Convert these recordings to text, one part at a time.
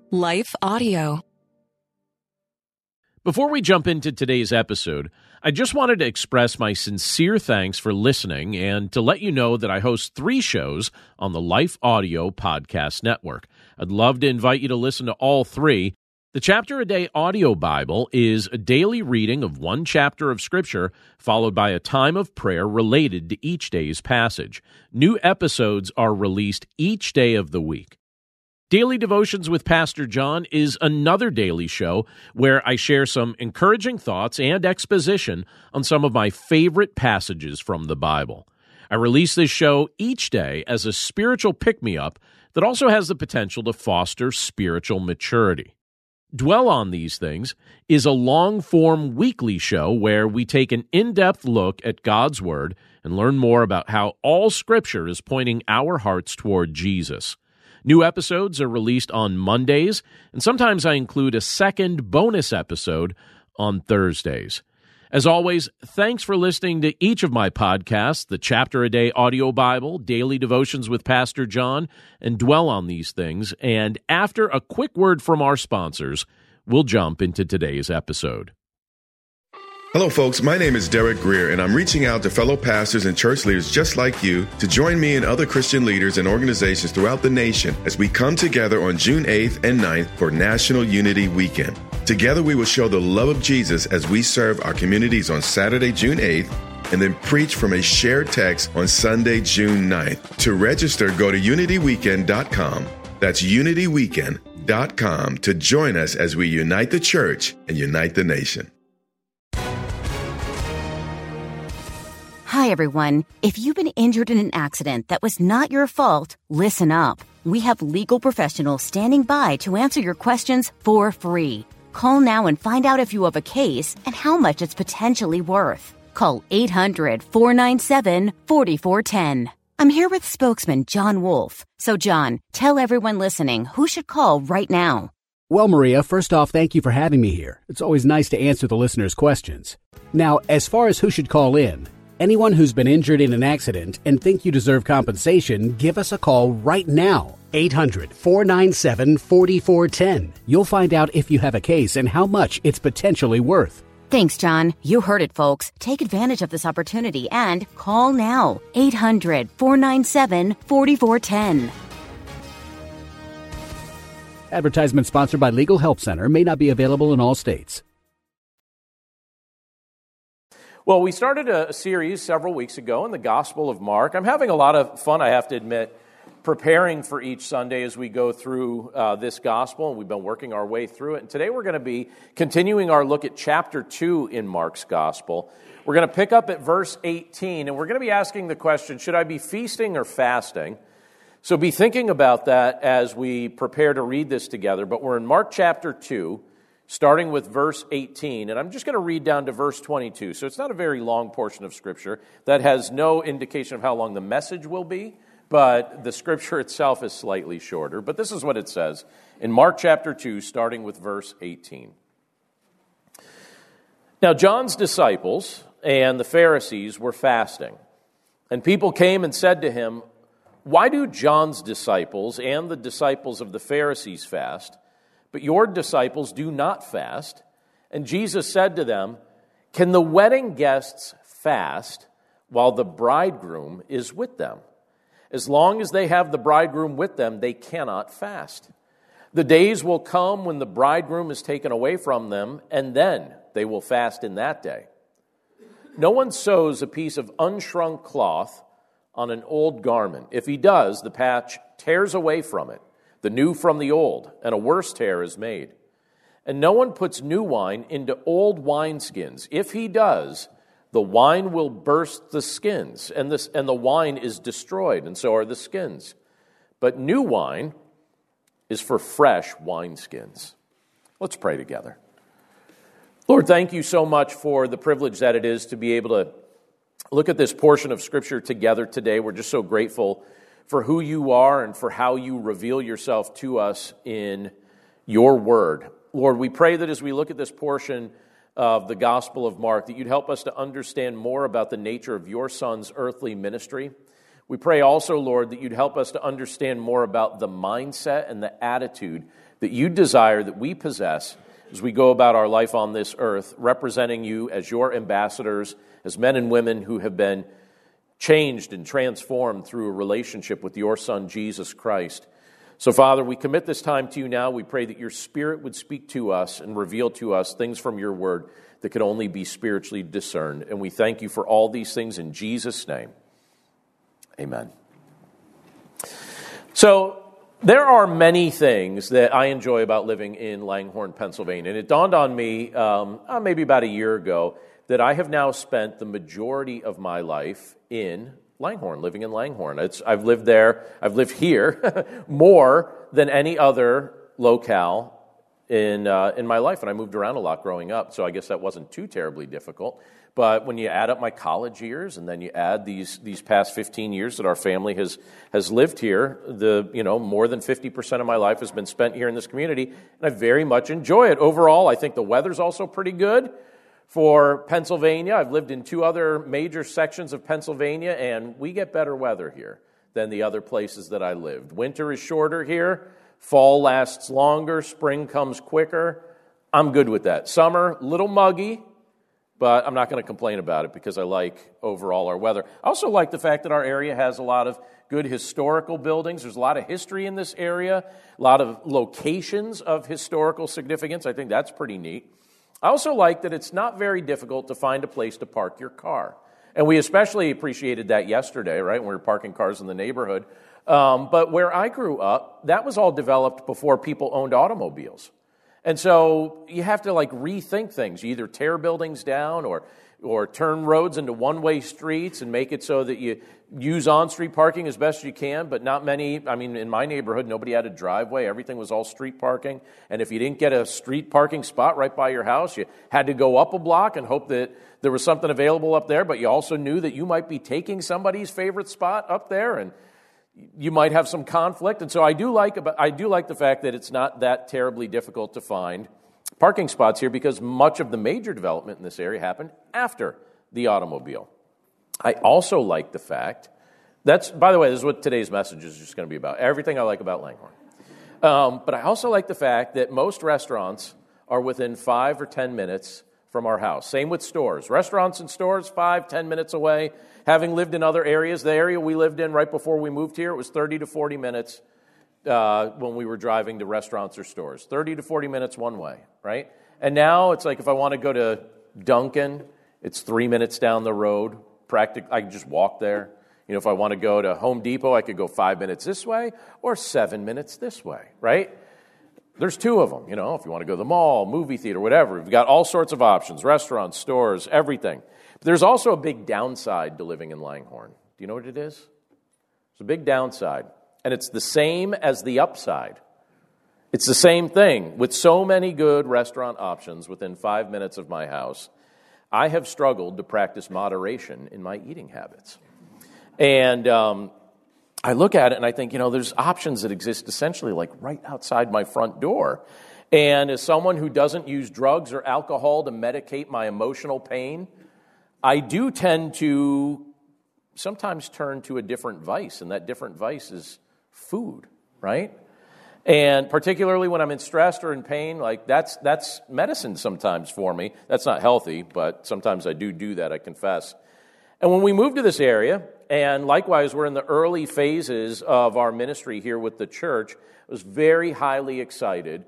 Life Audio. Before we jump into today's episode, I just wanted to express my sincere thanks for listening and to let you know that I host 3 shows on the Life Audio Podcast Network. I'd love to invite you to listen to all 3. The Chapter a Day Audio Bible is a daily reading of one chapter of Scripture, followed by a time of prayer related to each day's passage. New episodes are released each day of the week. Daily Devotions with Pastor John is another daily show where I share some encouraging thoughts and exposition on some of my favorite passages from the Bible. I release this show each day as a spiritual pick-me-up that also has the potential to foster spiritual maturity. Dwell on These Things is a long-form weekly show where we take an in-depth look at God's Word and learn more about how all Scripture is pointing our hearts toward Jesus. New episodes are released on Mondays, and sometimes I include a second bonus episode on Thursdays. As always, thanks for listening to each of my podcasts, the Chapter a Day Audio Bible, Daily Devotions with Pastor John, and Dwell on These Things. And after a quick word from our sponsors, we'll jump into today's episode. Hello, folks. My name is Derek Greer, and I'm reaching out to fellow pastors and church leaders just like you to join me and other Christian leaders and organizations throughout the nation as we come together on June 8th and 9th for National Unity Weekend. Together, we will show the love of Jesus as we serve our communities on Saturday, June 8th, and then preach from a shared text on Sunday, June 9th. To register, go to unityweekend.com. That's unityweekend.com to join us as we unite the church and unite the nation. Hi, everyone. If you've been injured in an accident that was not your fault, listen up. We have legal professionals standing by to answer your questions for free. Call now and find out if you have a case and how much it's potentially worth. Call 800-497-4410. I'm here with spokesman John Wolf. So, John, tell everyone listening who should call right now. Well, Maria, first off, thank you for having me here. It's always nice to answer the listeners' questions. Now, as far as who should call in, anyone who's been injured in an accident and think you deserve compensation, give us a call right now. 800-497-4410. You'll find out if you have a case and how much it's potentially worth. Thanks, John. You heard it, folks. Take advantage of this opportunity and call now. 800-497-4410. Advertisement sponsored by Legal Help Center. May not be available in all states. Well, we started a series several weeks ago in the Gospel of Mark. I'm having a lot of fun, I have to admit, preparing for each Sunday as we go through this Gospel, and we've been working our way through it. And today we're going to be continuing our look at chapter 2 in Mark's Gospel. We're going to pick up at verse 18, and we're going to be asking the question, should I be feasting or fasting? So be thinking about that as we prepare to read this together. But we're in Mark chapter 2, starting with verse 18, and I'm just going to read down to verse 22. So it's not a very long portion of Scripture. That has no indication of how long the message will be, but the Scripture itself is slightly shorter. But this is what it says in Mark chapter 2, starting with verse 18. Now John's disciples and the Pharisees were fasting, and people came and said to him, "Why do John's disciples and the disciples of the Pharisees fast, but your disciples do not fast?" And Jesus said to them, "Can the wedding guests fast while the bridegroom is with them? As long as they have the bridegroom with them, they cannot fast. The days will come when the bridegroom is taken away from them, and then they will fast in that day. No one sews a piece of unshrunk cloth on an old garment. If he does, the patch tears away from it, the new from the old, and a worse tear is made. And no one puts new wine into old wineskins. If he does, the wine will burst the skins, and the wine is destroyed, and so are the skins. But new wine is for fresh wineskins." Let's pray together. Lord, thank you so much for the privilege that it is to be able to look at this portion of Scripture together today. We're just so grateful for who you are and for how you reveal yourself to us in your word. Lord, we pray that as we look at this portion of the Gospel of Mark, that you'd help us to understand more about the nature of your Son's earthly ministry. We pray also, Lord, that you'd help us to understand more about the mindset and the attitude that you desire that we possess as we go about our life on this earth, representing you as your ambassadors, as men and women who have been changed and transformed through a relationship with your Son, Jesus Christ. So, Father, we commit this time to you now. We pray that your Spirit would speak to us and reveal to us things from your word that could only be spiritually discerned. And we thank you for all these things in Jesus' name. Amen. So, there are many things that I enjoy about living in Langhorne, Pennsylvania. And it dawned on me maybe about a year ago that I have now spent the majority of my life in Langhorne, living in Langhorne. I've lived here more than any other locale in my life, and I moved around a lot growing up, so I guess that wasn't too terribly difficult. But when you add up my college years, and then you add these past 15 years that our family has lived here, more than 50% of my life has been spent here in this community, and I very much enjoy it. Overall, I think the weather's also pretty good for Pennsylvania. I've lived in 2 other major sections of Pennsylvania, and we get better weather here than the other places that I lived. Winter is shorter here. Fall lasts longer. Spring comes quicker. I'm good with that. Summer, little muggy, but I'm not going to complain about it because I like overall our weather. I also like the fact that our area has a lot of good historical buildings. There's a lot of history in this area, a lot of locations of historical significance. I think that's pretty neat. I also like that it's not very difficult to find a place to park your car. And we especially appreciated that yesterday, right, when we were parking cars in the neighborhood. But where I grew up, that was all developed before people owned automobiles. And so you have to rethink things. You either tear buildings down or turn roads into one-way streets and make it so that you use on-street parking as best you can, but not many. In my neighborhood, nobody had a driveway. Everything was all street parking. And if you didn't get a street parking spot right by your house, you had to go up a block and hope that there was something available up there, but you also knew that you might be taking somebody's favorite spot up there, and you might have some conflict. And so I do like the fact that it's not that terribly difficult to find parking spots here because much of the major development in this area happened after the automobile. I also like the fact by the way, this is what today's message is just going to be about. Everything I like about Langhorne. But I also like the fact that most restaurants are within 5 or 10 minutes from our house. Same with stores. Restaurants and stores, 5-10 minutes away. Having lived in other areas, the area we lived in right before we moved here, it was 30 to 40 minutes when we were driving to restaurants or stores. 30 to 40 minutes one way, right? And now it's like if I want to go to Dunkin', it's 3 minutes down the road. I can just walk there. If I want to go to Home Depot, I could go 5 minutes this way or 7 minutes this way, right? There's 2 of them, if you want to go to the mall, movie theater, whatever. We've got all sorts of options, restaurants, stores, everything. But there's also a big downside to living in Langhorne. Do you know what it is? It's a big downside. And it's the same as the upside. It's the same thing. With so many good restaurant options within 5 minutes of my house, I have struggled to practice moderation in my eating habits. And I look at it and I think, there's options that exist essentially right outside my front door. And as someone who doesn't use drugs or alcohol to medicate my emotional pain, I do tend to sometimes turn to a different vice, and that different vice is food, right? And particularly when I'm in stress or in pain, that's medicine sometimes for me. That's not healthy, but sometimes I do that, I confess. And when we moved to this area, and likewise we're in the early phases of our ministry here with the church, I was very highly excited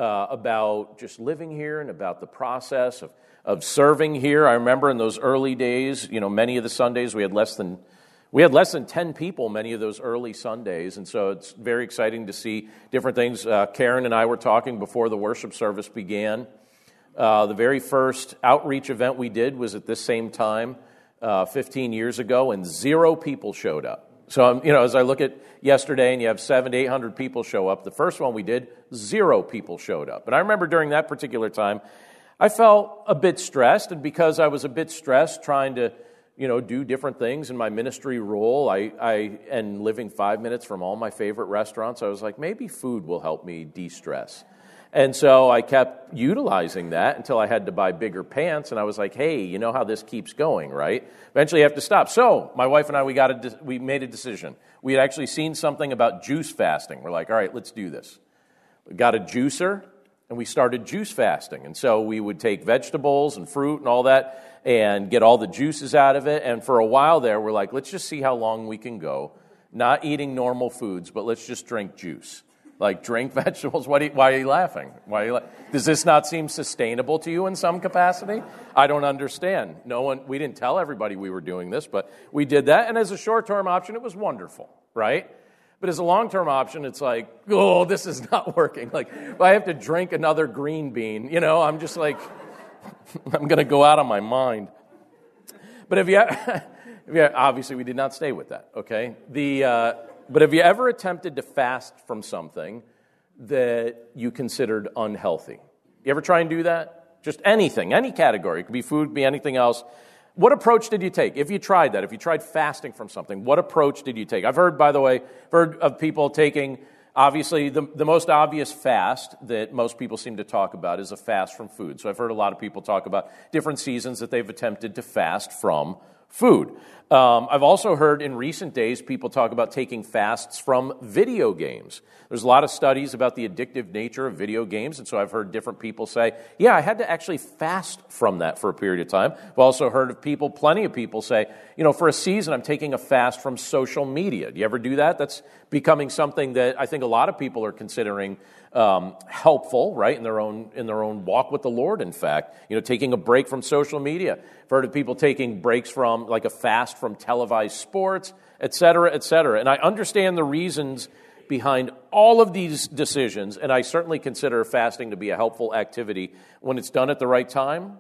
about just living here and about the process of serving here. I remember in those early days, many of the Sundays we had less than 10 people many of those early Sundays, and so it's very exciting to see different things. Karen and I were talking before the worship service began. The very first outreach event we did was at this same time 15 years ago, and 0 people showed up. So, as I look at yesterday and you have 700 to 800 people show up, the first one we did, 0 people showed up. And I remember during that particular time, I felt a bit stressed, and because I was a bit stressed trying to, do different things in my ministry role, and living 5 minutes from all my favorite restaurants, I was like, maybe food will help me de-stress. And so I kept utilizing that until I had to buy bigger pants, and I was like, hey, you know how this keeps going, right? Eventually you have to stop. So my wife and I, we made a decision. We had actually seen something about juice fasting. We're like, all right, let's do this. We got a juicer, and we started juice fasting. And so we would take vegetables and fruit and all that and get all the juices out of it. And for a while there, we're like, let's just see how long we can go, not eating normal foods, but let's just drink juice. Like, drink vegetables. Why are you laughing? Does this not seem sustainable to you in some capacity? I don't understand. We didn't tell everybody we were doing this, but we did that. And as a short-term option, it was wonderful, right? But as a long-term option, it's like, oh, this is not working. Like, if I have to drink another green bean, I'm just like, I'm going to go out of my mind. But obviously we did not stay with that, okay? But have you ever attempted to fast from something that you considered unhealthy? You ever try and do that? Just anything, any category. It could be food, it could be anything else. What approach did you take? If you tried that, if you tried fasting from something, what approach did you take? I've heard, by the way, of people taking, obviously, the most obvious fast that most people seem to talk about is a fast from food. So I've heard a lot of people talk about different seasons that they've attempted to fast from food. I've also heard in recent days people talk about taking fasts from video games. There's a lot of studies about the addictive nature of video games, and so I've heard different people say, yeah, I had to actually fast from that for a period of time. I've also heard of plenty of people say, for a season I'm taking a fast from social media. Do you ever do that? That's becoming something that I think a lot of people are considering helpful, right, in their own walk with the Lord, in fact. Taking a break from social media. I've heard of people taking breaks from, like a fast from televised sports, et cetera, et cetera. And I understand the reasons behind all of these decisions, and I certainly consider fasting to be a helpful activity when it's done at the right time,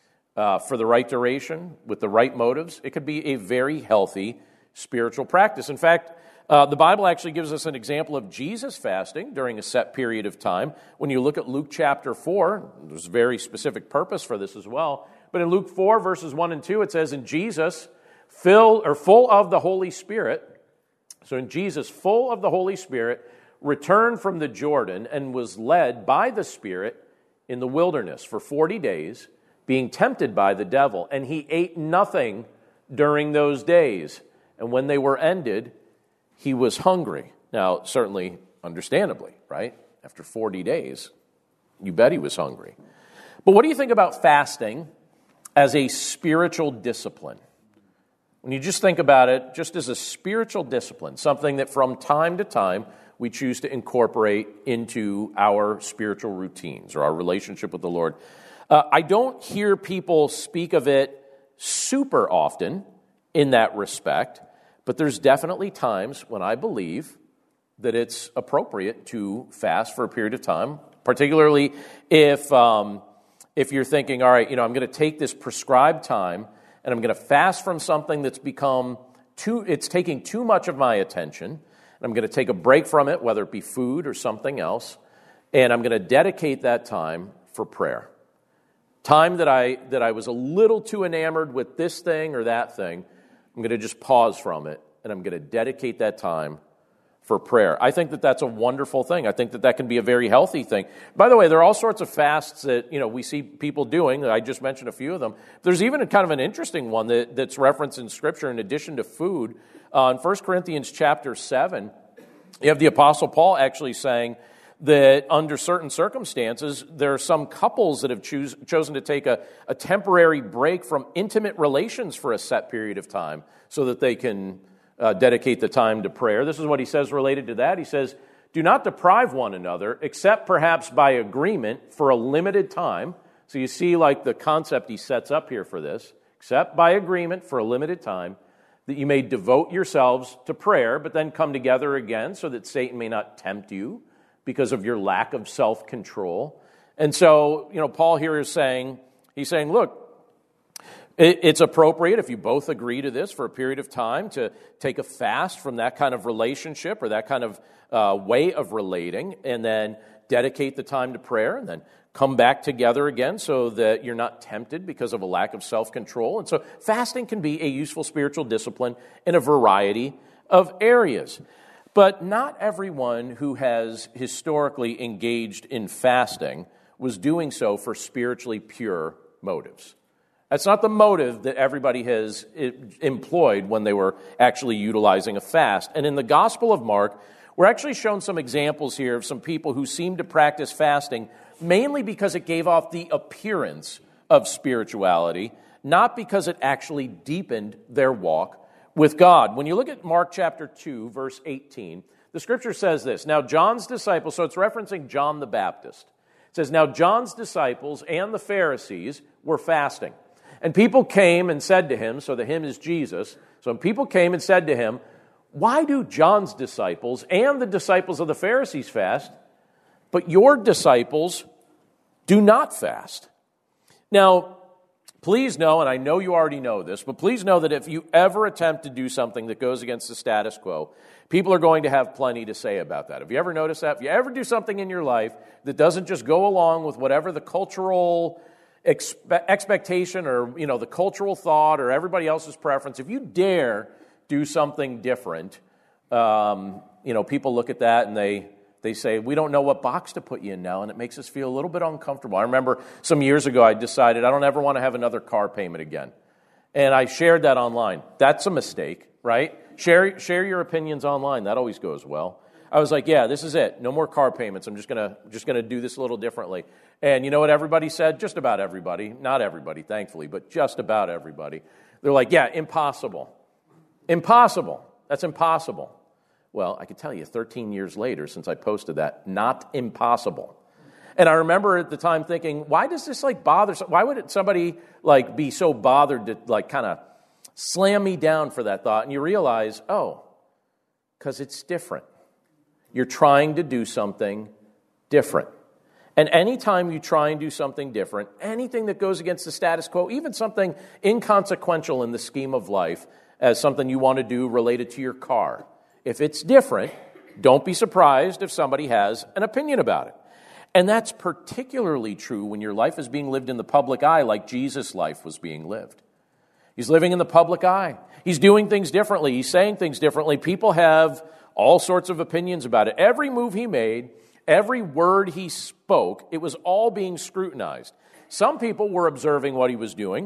for the right duration, with the right motives. It could be a very healthy spiritual practice. In fact, the Bible actually gives us an example of Jesus fasting during a set period of time. When you look at Luke chapter 4, there's a very specific purpose for this as well. But in Luke 4, verses 1 and 2, it says, "In Jesus, full of the Holy Spirit," so in Jesus, full of the Holy Spirit, returned from the Jordan and was led by the Spirit in the wilderness for 40 days, being tempted by the devil. And he ate nothing during those days. And when they were ended, he was hungry. Now, certainly, understandably, right? After 40 days, you bet he was hungry. But what do you think about fasting as a spiritual discipline? When you just think about it, just as a spiritual discipline, something that from time to time we choose to incorporate into our spiritual routines or our relationship with the Lord. I don't hear people speak of it super often in that respect, but there's definitely times when I believe that it's appropriate to fast for a period of time, particularly if you're thinking, all right, I'm going to take this prescribed time and I'm going to fast from something that's it's taking too much of my attention, and I'm going to take a break from it, whether it be food or something else, and I'm going to dedicate that time for prayer. Time that I was a little too enamored with this thing or that thing, I'm going to just pause from it, and I'm going to dedicate that time for prayer. I think that that's a wonderful thing. I think that that can be a very healthy thing. By the way, there are all sorts of fasts that we see people doing. I just mentioned a few of them. There's even kind of an interesting one that's referenced in Scripture in addition to food. In 1 Corinthians chapter 7, you have the Apostle Paul actually saying that under certain circumstances, there are some couples that have chosen to take a temporary break from intimate relations for a set period of time so that they can dedicate the time to prayer. This is what he says related to that. He says, "Do not deprive one another, except perhaps by agreement for a limited time." So you see like the concept he sets up here for this. "Except by agreement for a limited time, that you may devote yourselves to prayer, but then come together again so that Satan may not tempt you because of your lack of self-control." And so, Paul here is saying, look, it's appropriate if you both agree to this for a period of time to take a fast from that kind of relationship or that kind of way of relating, and then dedicate the time to prayer, and then come back together again so that you're not tempted because of a lack of self-control. And so fasting can be a useful spiritual discipline in a variety of areas. But not everyone who has historically engaged in fasting was doing so for spiritually pure motives. That's not the motive that everybody has employed when they were actually utilizing a fast. And in the Gospel of Mark, We're actually shown some examples here of some people who seem to practice fasting mainly because it gave off the appearance of spirituality, not because it actually deepened their walk with God. When you look at Mark chapter 2, verse 18, the scripture says this, "Now John's disciples," so it's referencing John the Baptist. It says, "Now John's disciples and the Pharisees were fasting. And people came and said to him," so the him is Jesus, "so people came and said to him, 'Why do John's disciples and the disciples of the Pharisees fast, but your disciples do not fast?'" Now, please know, and I know you already know this, but please know that if you ever attempt to do something that goes against the status quo, people are going to have plenty to say about that. Have you ever noticed that? If you ever do something in your life that doesn't just go along with whatever the cultural expectation or, the cultural thought or everybody else's preference, if you dare do something different, people look at that and they say, "We don't know what box to put you in now," and it makes us feel a little bit uncomfortable. I remember some years ago I decided I don't ever want to have another car payment again. And I shared that online. That's a mistake, right? Share your opinions online. That always goes well. I was like, yeah, this is it. No more car payments. I'm just gonna do this a little differently. And you know what everybody said? Just about everybody. Not everybody, thankfully, but just about everybody. They're like, yeah, impossible. Impossible. That's impossible. Well, I can tell you 13 years later since I posted that, not impossible. And I remember at the time thinking, why does this bother? Why would somebody be so bothered to kind of slam me down for that thought? And you realize, because it's different. You're trying to do something different. And anytime you try and do something different, anything that goes against the status quo, even something inconsequential in the scheme of life, as something you want to do related to your car, if it's different, don't be surprised if somebody has an opinion about it. And that's particularly true when your life is being lived in the public eye like Jesus' life was being lived. He's living in the public eye. He's doing things differently. He's saying things differently. People have all sorts of opinions about it. Every move he made, every word he spoke, it was all being scrutinized. Some people were observing what he was doing,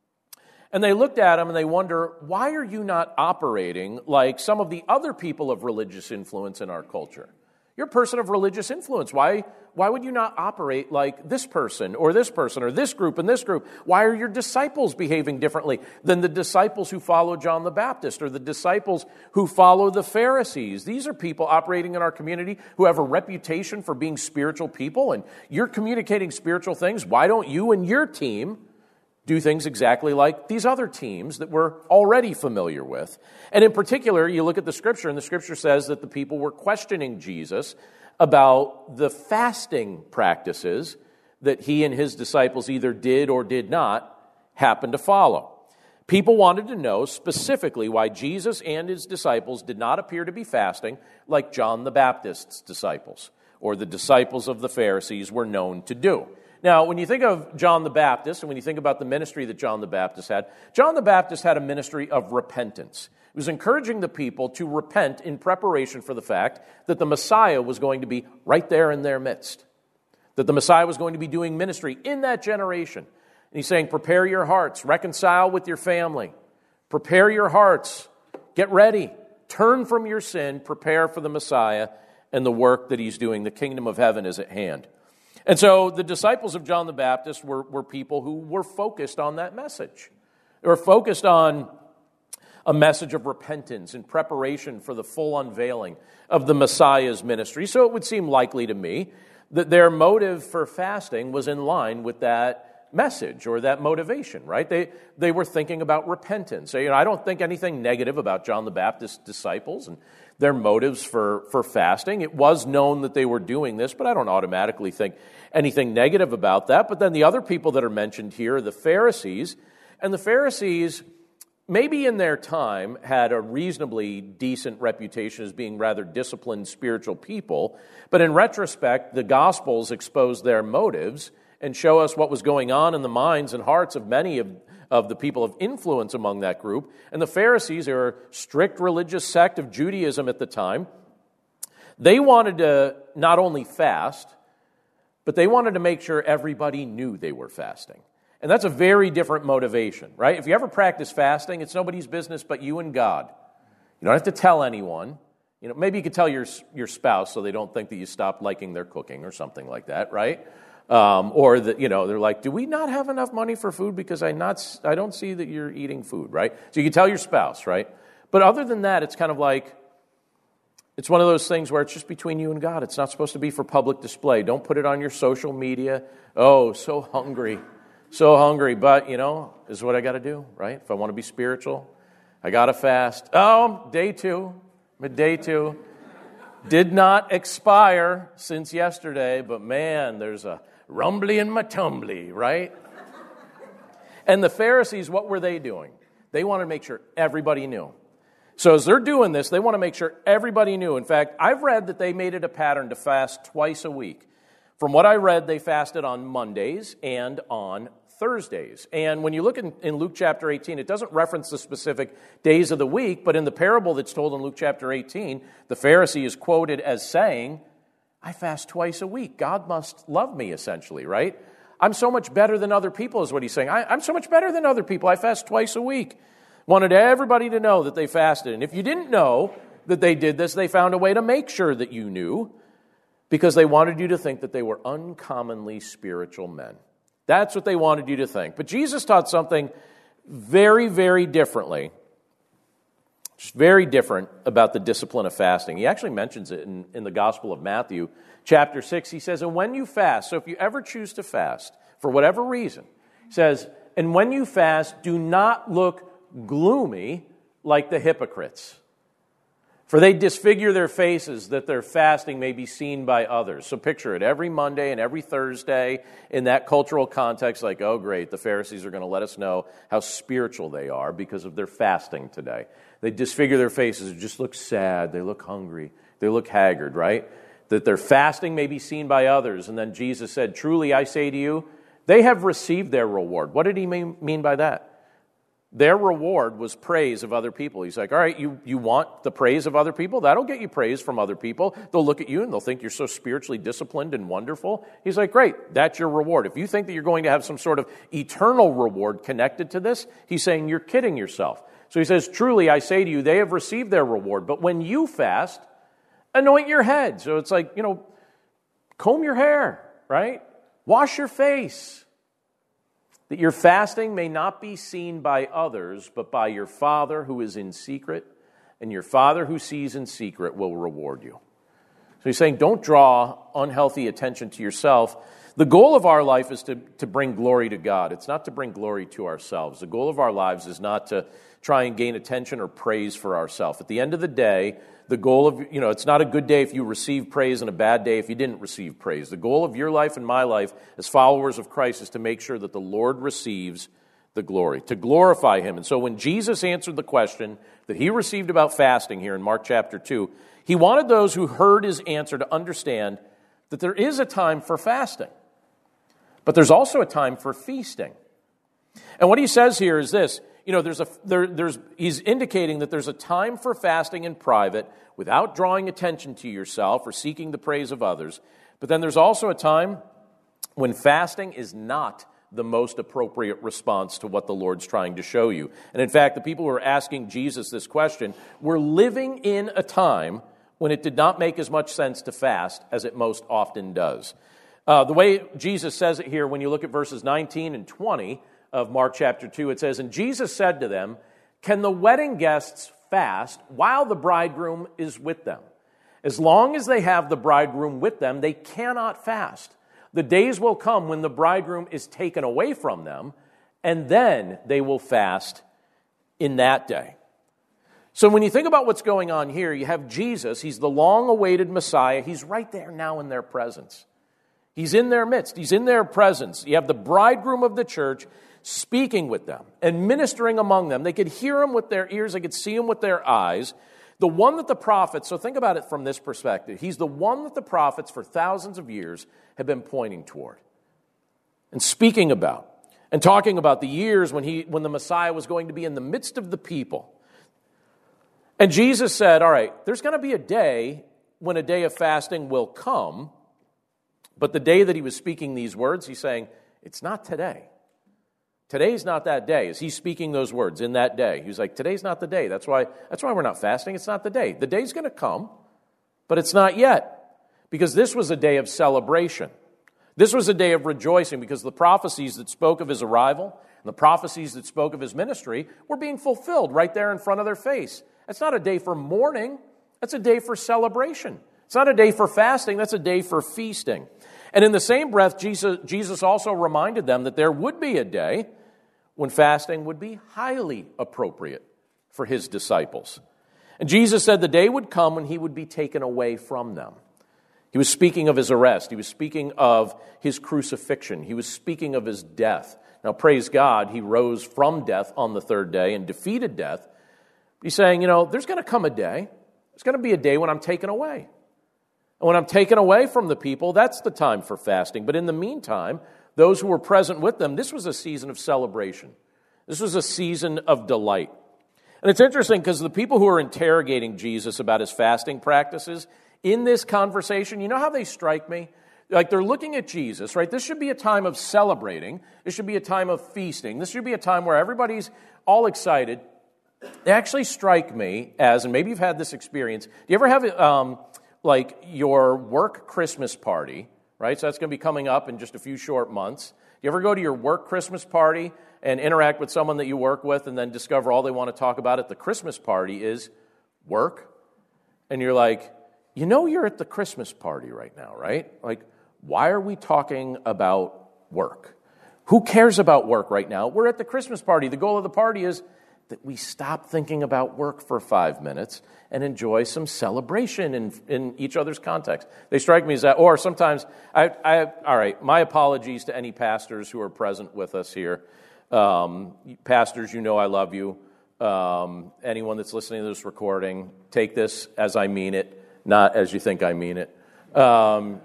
and they looked at him and they wonder, why are you not operating like some of the other people of religious influence in our culture? You're a person of religious influence. Why would you not operate like this person or this group and this group? Why are your disciples behaving differently than the disciples who follow John the Baptist or the disciples who follow the Pharisees? These are people operating in our community who have a reputation for being spiritual people, and you're communicating spiritual things. Why don't you and your team do things exactly like these other teams that we're already familiar with? And in particular, you look at the scripture, and the scripture says that the people were questioning Jesus about the fasting practices that he and his disciples either did or did not happen to follow. People wanted to know specifically why Jesus and his disciples did not appear to be fasting like John the Baptist's disciples or the disciples of the Pharisees were known to do. Now, when you think of John the Baptist, and when you think about the ministry that John the Baptist had a ministry of repentance. He was encouraging the people to repent in preparation for the fact that the Messiah was going to be right there in their midst, that the Messiah was going to be doing ministry in that generation. And he's saying, prepare your hearts, reconcile with your family, prepare your hearts, get ready, turn from your sin, prepare for the Messiah and the work that he's doing. The kingdom of heaven is at hand. And so the disciples of John the Baptist were people who were focused on that message. They were focused on a message of repentance in preparation for the full unveiling of the Messiah's ministry. So it would seem likely to me that their motive for fasting was in line with that message or that motivation, right? They were thinking about repentance. So, I don't think anything negative about John the Baptist's disciples and their motives for fasting. It was known that they were doing this, but I don't automatically think anything negative about that. But then the other people that are mentioned here are the Pharisees. And the Pharisees, maybe in their time, had a reasonably decent reputation as being rather disciplined spiritual people. But in retrospect, the Gospels expose their motives and show us what was going on in the minds and hearts of many of the people of influence among that group. And the Pharisees are a strict religious sect of Judaism at the time. They wanted to not only fast, but they wanted to make sure everybody knew they were fasting. And that's a very different motivation, right? If you ever practice fasting, it's nobody's business but you and God. You don't have to tell anyone. Maybe you could tell your spouse so they don't think that you stopped liking their cooking or something like that, right? Or that, they're like, do we not have enough money for food because I don't see that you're eating food, right? So you can tell your spouse, right? But other than that, it's kind of like, it's one of those things where it's just between you and God. It's not supposed to be for public display. Don't put it on your social media. Oh, so hungry, but, this is what I got to do, right? If I want to be spiritual, I got to fast. Oh, day 2. Did not expire since yesterday, but man, there's a rumbly in my tumbly, right? And the Pharisees, what were they doing? They wanted to make sure everybody knew. So as they're doing this, they want to make sure everybody knew. In fact, I've read that they made it a pattern to fast twice a week. From what I read, they fasted on Mondays and on Thursdays. And when you look in Luke chapter 18, it doesn't reference the specific days of the week, but in the parable that's told in Luke chapter 18, the Pharisee is quoted as saying, I fast twice a week. God must love me, essentially, right? I'm so much better than other people is what he's saying. I'm so much better than other people. I fast twice a week. Wanted everybody to know that they fasted. And if you didn't know that they did this, they found a way to make sure that you knew, because they wanted you to think that they were uncommonly spiritual men. That's what they wanted you to think. But Jesus taught something very, very differently. Just very different about the discipline of fasting. He actually mentions it in the Gospel of Matthew, chapter 6. He says, and when you fast, so if you ever choose to fast, for whatever reason, he says, and when you fast, do not look gloomy like the hypocrites. For they disfigure their faces that their fasting may be seen by others. So picture it, every Monday and every Thursday in that cultural context, like, oh great, the Pharisees are going to let us know how spiritual they are because of their fasting today. They disfigure their faces, it just looks sad, they look hungry, they look haggard, right? That their fasting may be seen by others. And then Jesus said, truly I say to you, they have received their reward. What did he mean by that? Their reward was praise of other people. He's like, all right, you want the praise of other people? That'll get you praise from other people. They'll look at you and they'll think you're so spiritually disciplined and wonderful. He's like, great, that's your reward. If you think that you're going to have some sort of eternal reward connected to this, he's saying you're kidding yourself. So he says, truly, I say to you, they have received their reward. But when you fast, anoint your head. So it's like, comb your hair, right? Wash your face. That your fasting may not be seen by others, but by your Father who is in secret, and your Father who sees in secret will reward you. So he's saying, don't draw unhealthy attention to yourself. The goal of our life is to bring glory to God. It's not to bring glory to ourselves. The goal of our lives is not to try and gain attention or praise for ourselves. At the end of the day, the goal of, it's not a good day if you receive praise and a bad day if you didn't receive praise. The goal of your life and my life as followers of Christ is to make sure that the Lord receives the glory, to glorify Him. And so when Jesus answered the question that He received about fasting here in Mark chapter 2, He wanted those who heard His answer to understand that there is a time for fasting, but there's also a time for feasting. And what He says here is this, he's indicating that there's a time for fasting in private without drawing attention to yourself or seeking the praise of others. But then there's also a time when fasting is not the most appropriate response to what the Lord's trying to show you. And in fact, the people who are asking Jesus this question were living in a time when it did not make as much sense to fast as it most often does. The way Jesus says it here, when you look at verses 19 and 20, of Mark chapter 2, it says, and Jesus said to them, can the wedding guests fast while the bridegroom is with them? As long as they have the bridegroom with them, they cannot fast. The days will come when the bridegroom is taken away from them, and then they will fast in that day. So when you think about what's going on here, you have Jesus, He's the long-awaited Messiah. He's right there now in their presence. He's in their midst. He's in their presence. You have the bridegroom of the church speaking with them and ministering among them. They could hear Him with their ears. They could see Him with their eyes. The one that the prophets, so think about it from this perspective. He's the one that the prophets for thousands of years have been pointing toward and speaking about and talking about the years when the Messiah was going to be in the midst of the people. And Jesus said, all right, there's going to be a day when a day of fasting will come, but the day that He was speaking these words, He's saying, it's not today. Today's not that day. As he's speaking those words in that day, he was like, today's not the day. That's why we're not fasting. It's not the day. The day's going to come, but it's not yet, because this was a day of celebration. This was a day of rejoicing, because the prophecies that spoke of his arrival and the prophecies that spoke of his ministry were being fulfilled right there in front of their face. It's not a day for mourning. That's a day for celebration. It's not a day for fasting. That's a day for feasting. And in the same breath, Jesus also reminded them that there would be a day when fasting would be highly appropriate for his disciples. And Jesus said the day would come when he would be taken away from them. He was speaking of his arrest. He was speaking of his crucifixion. He was speaking of his death. Now, praise God, he rose from death on the third day and defeated death. He's saying, there's going to come a day. There's going to be a day when I'm taken away. And when I'm taken away from the people, that's the time for fasting. But in the meantime, those who were present with them, this was a season of celebration. This was a season of delight. And it's interesting because the people who are interrogating Jesus about his fasting practices in this conversation, you know how they strike me? Like, they're looking at Jesus, right? This should be a time of celebrating. This should be a time of feasting. This should be a time where everybody's all excited. They actually strike me as, and maybe you've had this experience, do you ever have like your work Christmas party, right? So that's going to be coming up in just a few short months. Do you ever go to your work Christmas party and interact with someone that you work with and then discover all they want to talk about at the Christmas party is work? And you're like, you're at the Christmas party right now, right? Like, why are we talking about work? Who cares about work right now? We're at the Christmas party. The goal of the party is that we stop thinking about work for 5 minutes and enjoy some celebration in each other's context. They strike me as that. Or sometimes, all right, my apologies to any pastors who are present with us here. Pastors, I love you. Anyone that's listening to this recording, take this as I mean it, not as you think I mean it. But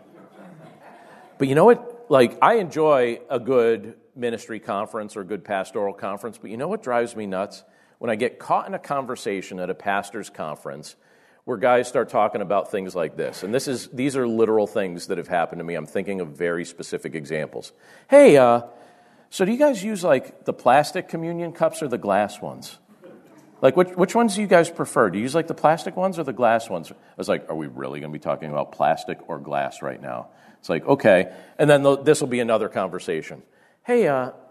you know what? Like, I enjoy a good ministry conference or a good pastoral conference, but you know what drives me nuts? When I get caught in a conversation at a pastor's conference where guys start talking about things like this. And these are literal things that have happened to me. I'm thinking of very specific examples. Hey, so do you guys use like the plastic communion cups or the glass ones? Like, which ones do you guys prefer? Do you use like the plastic ones or the glass ones? I was like, are we really going to be talking about plastic or glass right now? It's like, okay. And then this will be another conversation. Hey,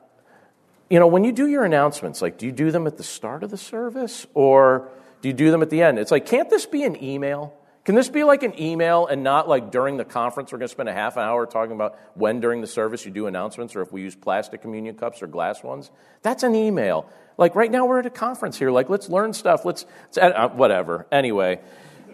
when you do your announcements, like, do you do them at the start of the service or do you do them at the end? It's like, can't this be an email? Can this be like an email and not like during the conference we're going to spend a half an hour talking about when during the service you do announcements or if we use plastic communion cups or glass ones? That's an email. Like right now we're at a conference here. Like, let's learn stuff. Let's whatever. Anyway,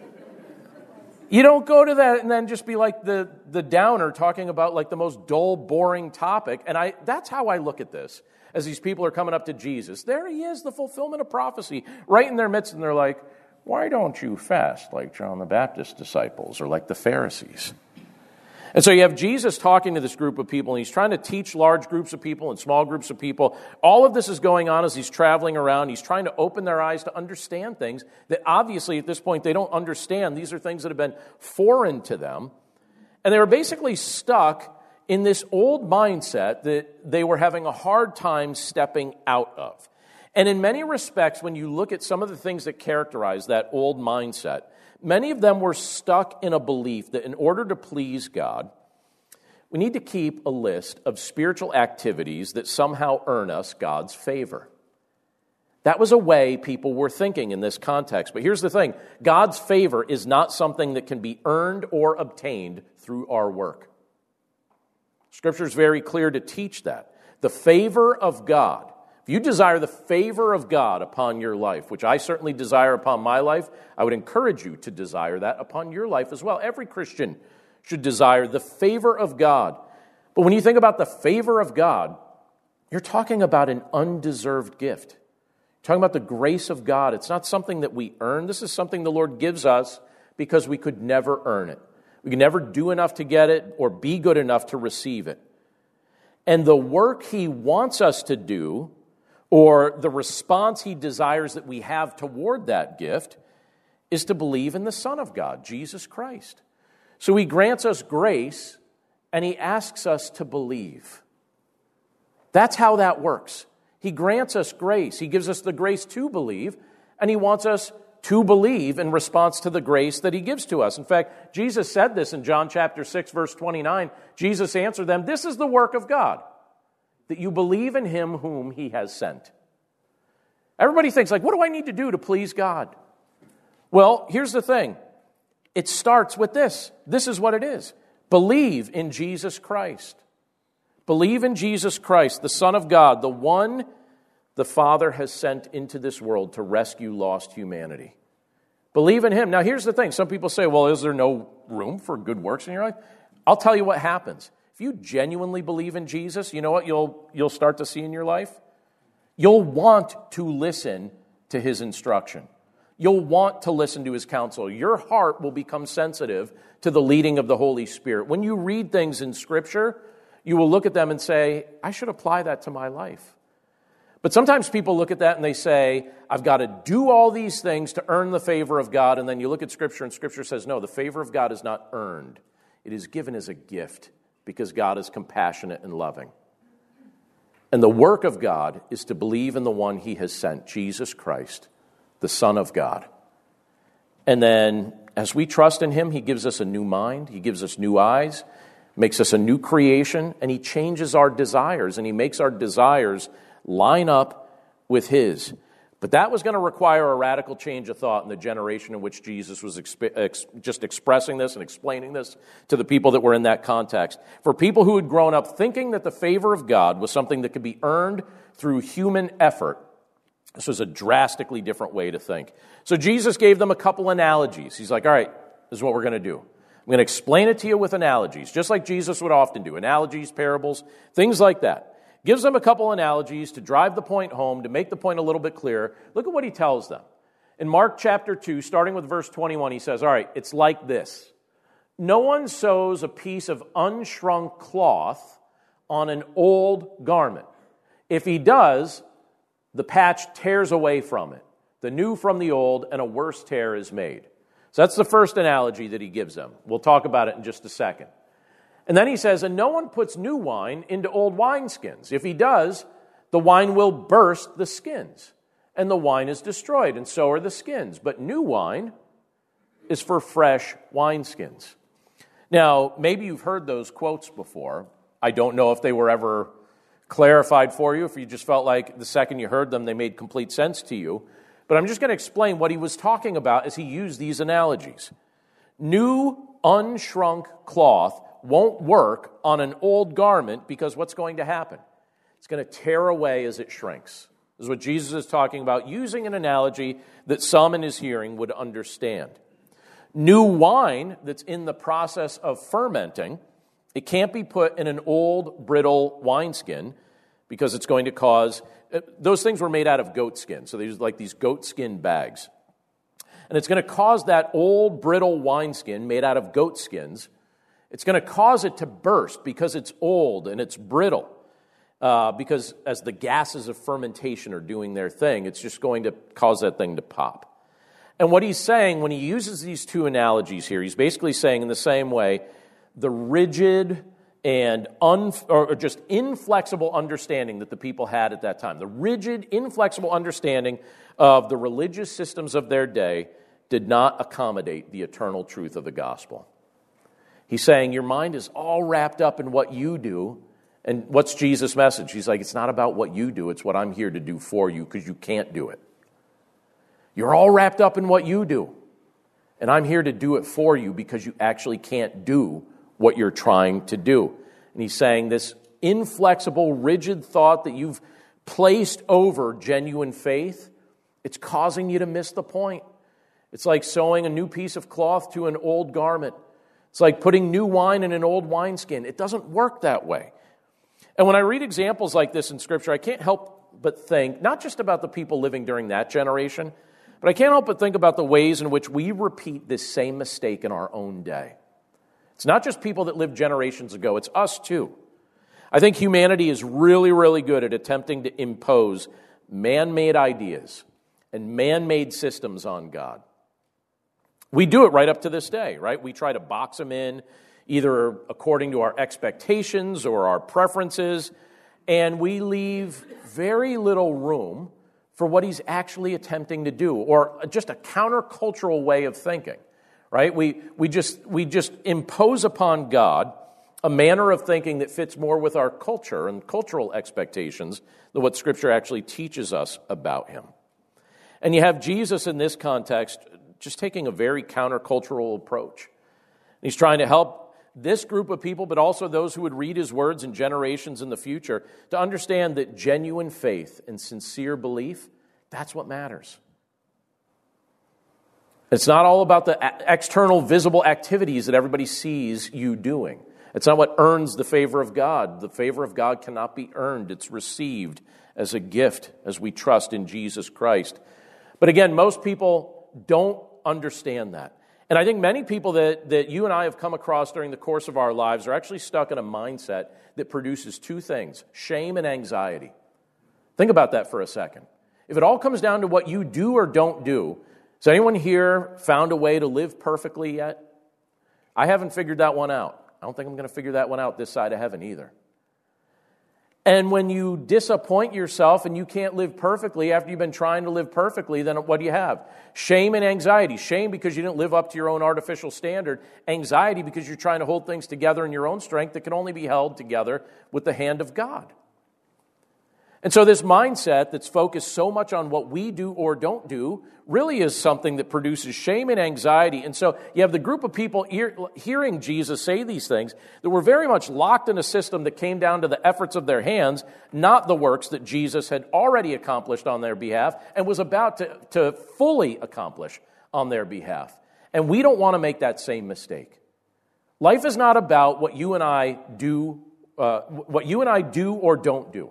you don't go to that and then just be like the downer talking about like the most dull, boring topic. And that's how I look at this. As these people are coming up to Jesus, there he is, the fulfillment of prophecy, right in their midst, and they're like, why don't you fast like John the Baptist's disciples or like the Pharisees? And so you have Jesus talking to this group of people, and he's trying to teach large groups of people and small groups of people. All of this is going on as he's traveling around. He's trying to open their eyes to understand things that obviously at this point they don't understand. These are things that have been foreign to them. And they were basically stuck in this old mindset that they were having a hard time stepping out of. And in many respects, when you look at some of the things that characterize that old mindset, many of them were stuck in a belief that in order to please God, we need to keep a list of spiritual activities that somehow earn us God's favor. That was a way people were thinking in this context. But here's the thing. God's favor is not something that can be earned or obtained through our work. Scripture is very clear to teach that. The favor of God, if you desire the favor of God upon your life, which I certainly desire upon my life, I would encourage you to desire that upon your life as well. Every Christian should desire the favor of God. But when you think about the favor of God, you're talking about an undeserved gift. You're talking about the grace of God. It's not something that we earn. This is something the Lord gives us because we could never earn it. We can never do enough to get it or be good enough to receive it. And the work he wants us to do, or the response he desires that we have toward that gift, is to believe in the Son of God, Jesus Christ. So he grants us grace, and he asks us to believe. That's how that works. He grants us grace. He gives us the grace to believe, and he wants us to believe in response to the grace that he gives to us. In fact, Jesus said this in John chapter 6, verse 29. Jesus answered them, "This is the work of God, that you believe in him whom he has sent." Everybody thinks, like, what do I need to do to please God? Well, here's the thing. It starts with this. This is what it is. Believe in Jesus Christ. Believe in Jesus Christ, the Son of God, the one the Father has sent into this world to rescue lost humanity. Believe in him. Now, here's the thing. Some people say, well, is there no room for good works in your life? I'll tell you what happens. If you genuinely believe in Jesus, you know what you'll start to see in your life? You'll want to listen to his instruction. You'll want to listen to his counsel. Your heart will become sensitive to the leading of the Holy Spirit. When you read things in Scripture, you will look at them and say, I should apply that to my life. But sometimes people look at that and they say, I've got to do all these things to earn the favor of God. And then you look at Scripture and Scripture says, no, the favor of God is not earned. It is given as a gift because God is compassionate and loving. And the work of God is to believe in the one he has sent, Jesus Christ, the Son of God. And then as we trust in him, he gives us a new mind, he gives us new eyes, makes us a new creation, and he changes our desires, and he makes our desires line up with his. But that was going to require a radical change of thought in the generation in which Jesus was just expressing this and explaining this to the people that were in that context. For people who had grown up thinking that the favor of God was something that could be earned through human effort, this was a drastically different way to think. So Jesus gave them a couple analogies. He's like, all right, this is what we're going to do. I'm going to explain it to you with analogies, just like Jesus would often do. Analogies, parables, things like that. Gives them a couple analogies to drive the point home, to make the point a little bit clearer. Look at what he tells them. In Mark chapter 2, starting with verse 21, he says, all right, it's like this. No one sews a piece of unshrunk cloth on an old garment. If he does, the patch tears away from it, the new from the old, and a worse tear is made. So that's the first analogy that he gives them. We'll talk about it in just a second. And then he says, and no one puts new wine into old wineskins. If he does, the wine will burst the skins, and the wine is destroyed, and so are the skins. But new wine is for fresh wineskins. Now, maybe you've heard those quotes before. I don't know if they were ever clarified for you, if you just felt like the second you heard them, they made complete sense to you. But I'm just going to explain what he was talking about as he used these analogies. New, unshrunk cloth won't work on an old garment because what's going to happen? It's going to tear away as it shrinks. This is what Jesus is talking about, using an analogy that some in his hearing would understand. New wine that's in the process of fermenting, it can't be put in an old, brittle wineskin because it's going to cause... Those things were made out of goat skin, so there's like these goat skin bags. And it's going to cause that old, brittle wineskin made out of goat skins, it's going to cause it to burst because it's old and it's brittle. Because as the gases of fermentation are doing their thing, it's just going to cause that thing to pop. And what he's saying when he uses these two analogies here, he's basically saying in the same way, the rigid and just inflexible understanding that the people had at that time, the rigid, inflexible understanding of the religious systems of their day did not accommodate the eternal truth of the gospel. He's saying your mind is all wrapped up in what you do. And what's Jesus' message? He's like, it's not about what you do. It's what I'm here to do for you because you can't do it. You're all wrapped up in what you do. And I'm here to do it for you because you actually can't do what you're trying to do. And he's saying this inflexible, rigid thought that you've placed over genuine faith, it's causing you to miss the point. It's like sewing a new piece of cloth to an old garment. It's like putting new wine in an old wineskin. It doesn't work that way. And when I read examples like this in Scripture, I can't help but think, not just about the people living during that generation, but I can't help but think about the ways in which we repeat this same mistake in our own day. It's not just people that lived generations ago, it's us too. I think humanity is really, really good at attempting to impose man-made ideas and man-made systems on God. We do it right up to this day, right? We try to box them in either according to our expectations or our preferences, and we leave very little room for what he's actually attempting to do, or just a countercultural way of thinking, right? We just impose upon God a manner of thinking that fits more with our culture and cultural expectations than what Scripture actually teaches us about him. And you have Jesus in this context just taking a very countercultural approach. He's trying to help this group of people, but also those who would read his words in generations in the future, to understand that genuine faith and sincere belief, that's what matters. It's not all about the external visible activities that everybody sees you doing. It's not what earns the favor of God. The favor of God cannot be earned. It's received as a gift as we trust in Jesus Christ. But again, most people don't understand that. And I think many people that you and I have come across during the course of our lives are actually stuck in a mindset that produces two things: shame and anxiety. Think about that for a second. If it all comes down to what you do or don't do, has anyone here found a way to live perfectly yet? I haven't figured that one out. I don't think I'm going to figure that one out this side of heaven either. And when you disappoint yourself and you can't live perfectly after you've been trying to live perfectly, then what do you have? Shame and anxiety. Shame because you didn't live up to your own artificial standard. Anxiety because you're trying to hold things together in your own strength that can only be held together with the hand of God. And so this mindset that's focused so much on what we do or don't do really is something that produces shame and anxiety. And so you have the group of people hearing Jesus say these things that were very much locked in a system that came down to the efforts of their hands, not the works that Jesus had already accomplished on their behalf and was about to fully accomplish on their behalf. And we don't want to make that same mistake. Life is not about what you and I do or don't do.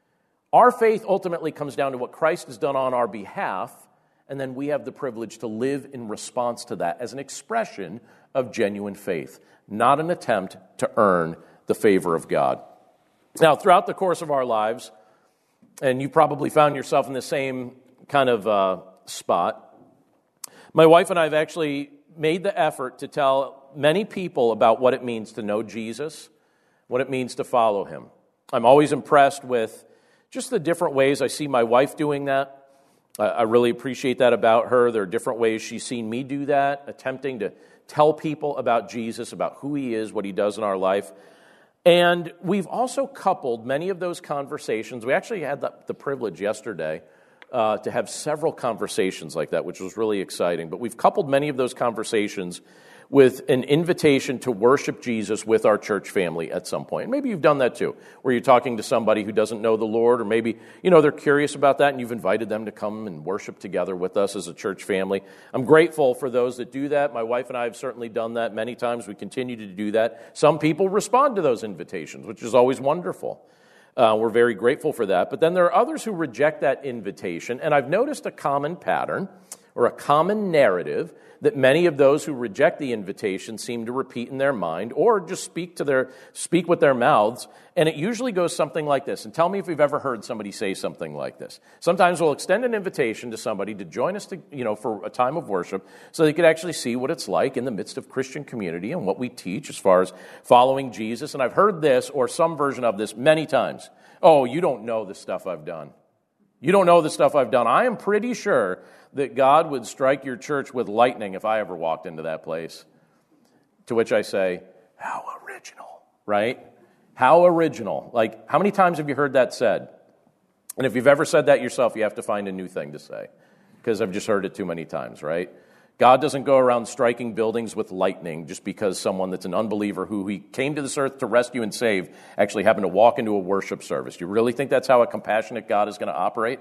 Our faith ultimately comes down to what Christ has done on our behalf, and then we have the privilege to live in response to that as an expression of genuine faith, not an attempt to earn the favor of God. Now, throughout the course of our lives, and you probably found yourself in the same kind of spot, my wife and I have actually made the effort to tell many people about what it means to know Jesus, what it means to follow him. I'm always impressed with just the different ways I see my wife doing that. I really appreciate that about her. There are different ways she's seen me do that, attempting to tell people about Jesus, about who he is, what he does in our life. And we've also coupled many of those conversations. We actually had the privilege yesterday to have several conversations like that, which was really exciting. But we've coupled many of those conversations with an invitation to worship Jesus with our church family at some point. And maybe you've done that too, where you're talking to somebody who doesn't know the Lord, or maybe, they're curious about that and you've invited them to come and worship together with us as a church family. I'm grateful for those that do that. My wife and I have certainly done that many times. We continue to do that. Some people respond to those invitations, which is always wonderful. We're very grateful for that. But then there are others who reject that invitation, and I've noticed a common pattern or a common narrative that many of those who reject the invitation seem to repeat in their mind or just speak with their mouths, and it usually goes something like this. And tell me if you've ever heard somebody say something like this. Sometimes we'll extend an invitation to somebody to join us for a time of worship so they could actually see what it's like in the midst of Christian community and what we teach as far as following Jesus. And I've heard this or some version of this many times. Oh, you don't know the stuff I've done. You don't know the stuff I've done. I am pretty sure that God would strike your church with lightning if I ever walked into that place. To which I say, how original, right? How original. Like, how many times have you heard that said? And if you've ever said that yourself, you have to find a new thing to say, because I've just heard it too many times, right? God doesn't go around striking buildings with lightning just because someone that's an unbeliever who he came to this earth to rescue and save actually happened to walk into a worship service. Do you really think that's how a compassionate God is going to operate?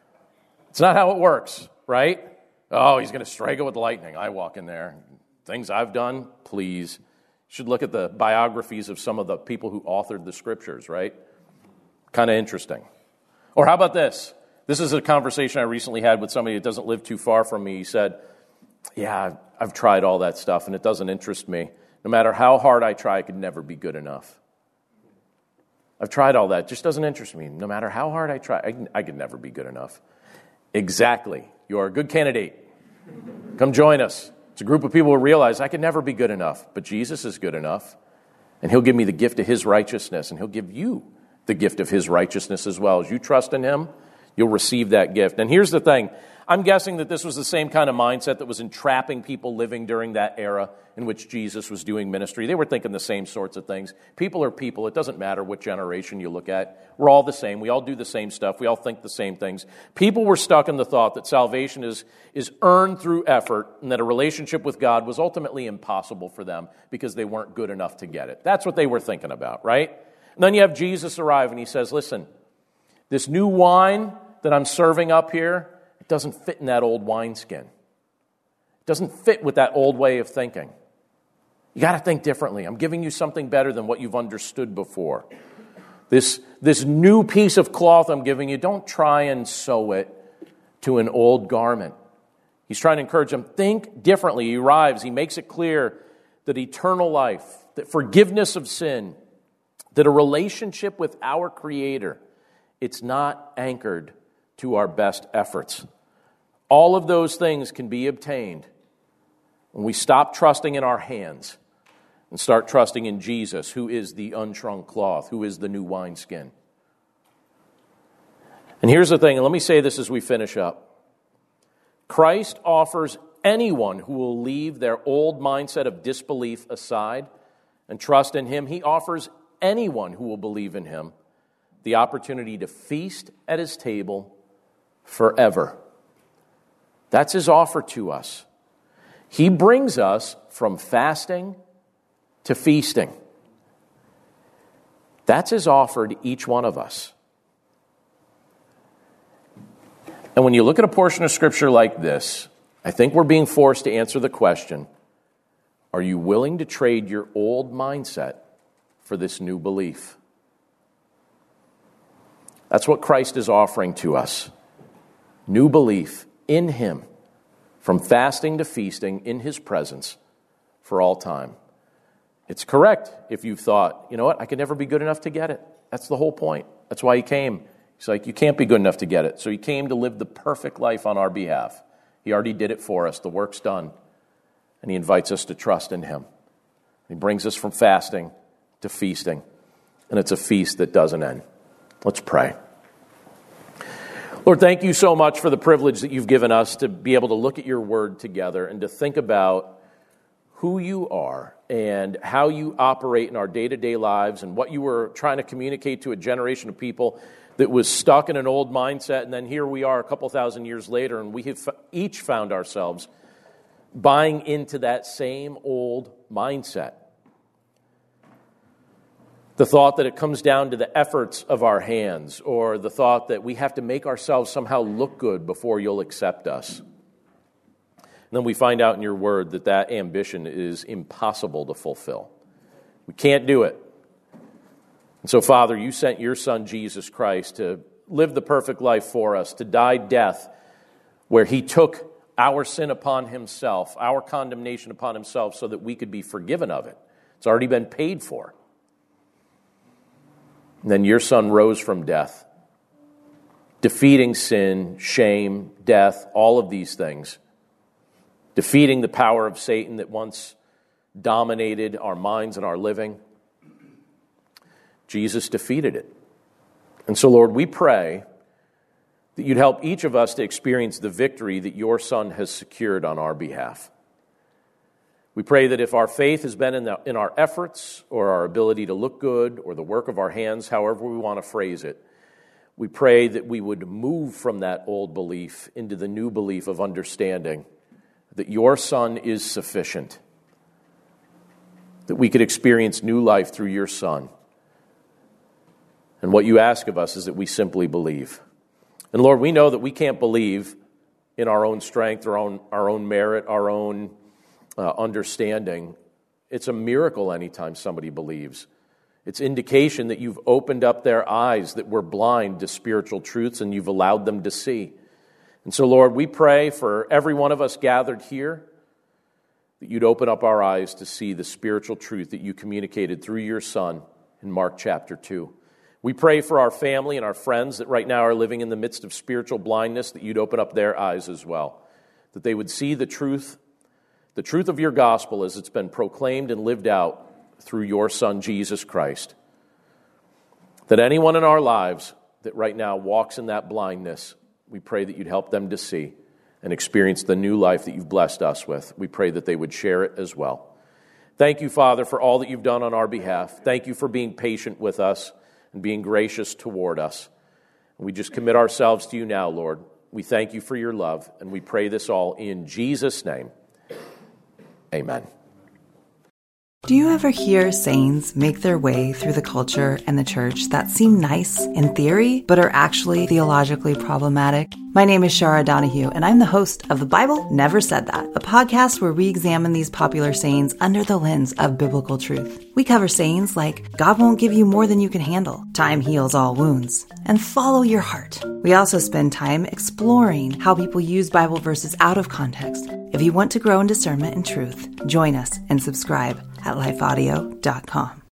It's not how it works, right? Oh, he's going to strike it with lightning. I walk in there. Things I've done, please. You should look at the biographies of some of the people who authored the scriptures, right? Kind of interesting. Or how about this? This is a conversation I recently had with somebody that doesn't live too far from me. He said, yeah, I've tried all that stuff and it doesn't interest me. No matter how hard I try, it could never be good enough. I've tried all that. It just doesn't interest me. No matter how hard I try, I could never be good enough. Exactly. You are a good candidate. Come join us. It's a group of people who realize I could never be good enough, but Jesus is good enough, and he'll give me the gift of his righteousness, and he'll give you the gift of his righteousness as well. As you trust in him, you'll receive that gift. And here's the thing. I'm guessing that this was the same kind of mindset that was entrapping people living during that era in which Jesus was doing ministry. They were thinking the same sorts of things. People are people. It doesn't matter what generation you look at. We're all the same. We all do the same stuff. We all think the same things. People were stuck in the thought that salvation is earned through effort and that a relationship with God was ultimately impossible for them because they weren't good enough to get it. That's what they were thinking about, right? And then you have Jesus arrive and he says, listen, this new wine that I'm serving up here, it doesn't fit in that old wineskin. It doesn't fit with that old way of thinking. You got to think differently. I'm giving you something better than what you've understood before. This new piece of cloth I'm giving you, don't try and sew it to an old garment. He's trying to encourage them, think differently. He arrives, he makes it clear that eternal life, that forgiveness of sin, that a relationship with our Creator, it's not anchored to our best efforts. All of those things can be obtained when we stop trusting in our hands and start trusting in Jesus, who is the unshrunk cloth, who is the new wineskin. And here's the thing, and let me say this as we finish up. Christ offers anyone who will leave their old mindset of disbelief aside and trust in him, he offers anyone who will believe in him the opportunity to feast at his table forever. That's his offer to us. He brings us from fasting to feasting. That's his offer to each one of us. And when you look at a portion of Scripture like this, I think we're being forced to answer the question, are you willing to trade your old mindset for this new belief? That's what Christ is offering to us. New belief in him, from fasting to feasting in his presence for all time. It's correct if you've thought, you know what, I could never be good enough to get it. That's the whole point. That's why he came. He's like, you can't be good enough to get it. So he came to live the perfect life on our behalf. He already did it for us. The work's done. And he invites us to trust in him. He brings us from fasting to feasting. And it's a feast that doesn't end. Let's pray. Lord, thank you so much for the privilege that you've given us to be able to look at your word together and to think about who you are and how you operate in our day-to-day lives and what you were trying to communicate to a generation of people that was stuck in an old mindset. And then here we are a couple thousand years later, and we have each found ourselves buying into that same old mindset. The thought that it comes down to the efforts of our hands, or the thought that we have to make ourselves somehow look good before you'll accept us. And then we find out in your word that that ambition is impossible to fulfill. We can't do it. And so, Father, you sent your Son, Jesus Christ, to live the perfect life for us, to die death where he took our sin upon himself, our condemnation upon himself, so that we could be forgiven of it. It's already been paid for. And then your Son rose from death, defeating sin, shame, death, all of these things, defeating the power of Satan that once dominated our minds and our living. Jesus defeated it. And so, Lord, we pray that you'd help each of us to experience the victory that your Son has secured on our behalf. We pray that if our faith has been in our efforts or our ability to look good or the work of our hands, however we want to phrase it, we pray that we would move from that old belief into the new belief of understanding that your Son is sufficient, that we could experience new life through your Son. And what you ask of us is that we simply believe. And Lord, we know that we can't believe in our own strength, our own merit, our own understanding. It's a miracle anytime somebody believes. It's indication that you've opened up their eyes that were blind to spiritual truths and you've allowed them to see. And so, Lord, we pray for every one of us gathered here that you'd open up our eyes to see the spiritual truth that you communicated through your Son in Mark chapter 2. We pray for our family and our friends that right now are living in the midst of spiritual blindness, that you'd open up their eyes as well, that they would see the truth of your gospel as it's been proclaimed and lived out through your Son, Jesus Christ. that anyone in our lives that right now walks in that blindness, we pray that you'd help them to see and experience the new life that you've blessed us with. We pray that they would share it as well. Thank you, Father, for all that you've done on our behalf. Thank you for being patient with us and being gracious toward us. We just commit ourselves to you now, Lord. We thank you for your love, and we pray this all in Jesus' name. Amen. Do you ever hear sayings make their way through the culture and the church that seem nice in theory, but are actually theologically problematic? My name is Shara Donahue, and I'm the host of The Bible Never Said That, a podcast where we examine these popular sayings under the lens of biblical truth. We cover sayings like, God won't give you more than you can handle, time heals all wounds, and follow your heart. We also spend time exploring how people use Bible verses out of context. If you want to grow in discernment and truth, join us and subscribe at lifeaudio.com.